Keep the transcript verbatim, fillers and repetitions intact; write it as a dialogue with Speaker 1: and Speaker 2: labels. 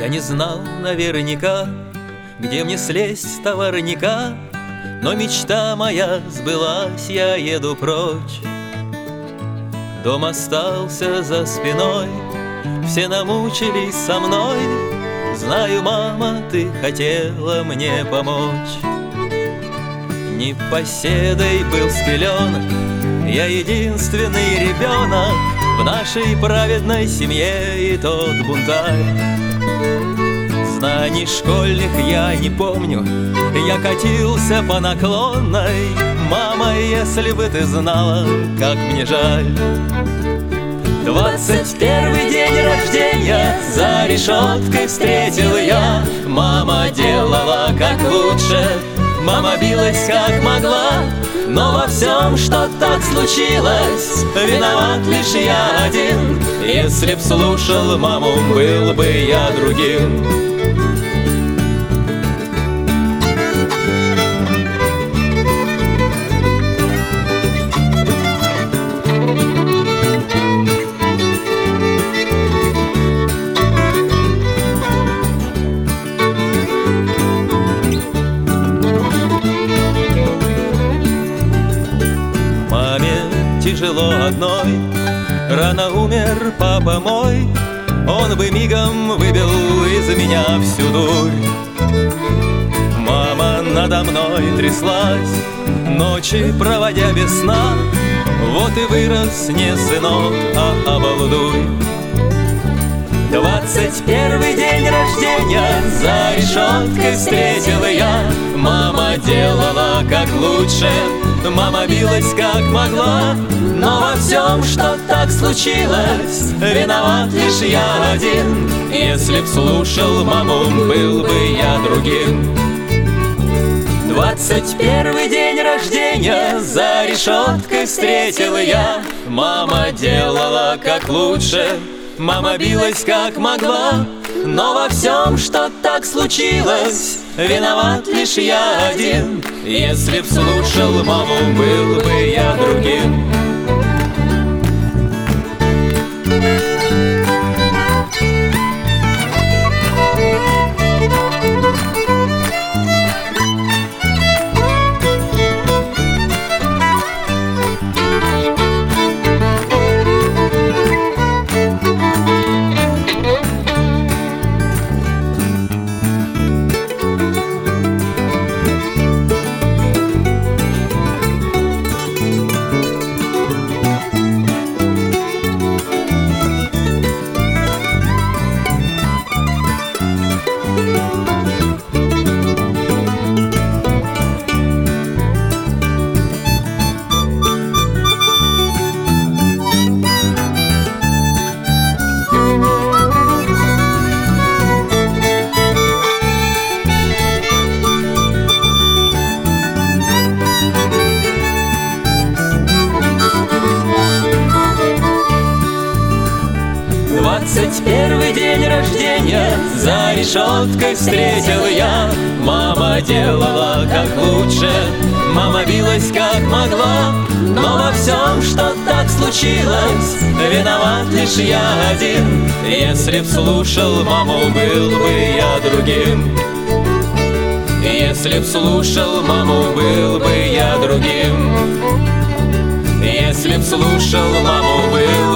Speaker 1: Я не знал наверняка, где мне слезть с товарника, но мечта моя сбылась, я еду прочь. Дом остался за спиной, все намучились со мной. Знаю, мама, ты хотела мне помочь. Непоседой был спеленок, я единственный ребенок в нашей праведной семье, и тот бунтарь. Знаний школьных я не помню, я катился по наклонной. Мама, если бы ты знала, как мне жаль. Двадцать первый день рождения за решеткой встретил я. Мама делала как лучше, мама билась как могла, но во всем, что так случилось, виноват лишь я один. Если б слушал маму, был бы я другим. Тяжело одной, рано умер папа мой. Он бы мигом выбил из меня всю дурь. Мама надо мной тряслась, ночи проводя без сна. Вот и вырос не сынок, а обалдуй. Двадцать первый день рождения за решеткой встретил я. Мама делала как лучше, мама билась как могла, но во всем, что так случилось, виноват лишь я один. Если б слушал маму, был бы я другим. Двадцать первый день рождения за решеткой встретил я. Мама делала как лучше, мама билась как могла, но во всем, что так случилось, виноват лишь я один. Если б слушал маму, был бы я другим. Двадцать первый день рождения за решеткой встретил я. Мама делала как лучше, мама билась как могла, но во всем, что так случилось, виноват лишь я один. Если б слушал маму, был бы я другим. Если б слушал маму, был бы я другим. Если б слушал маму, был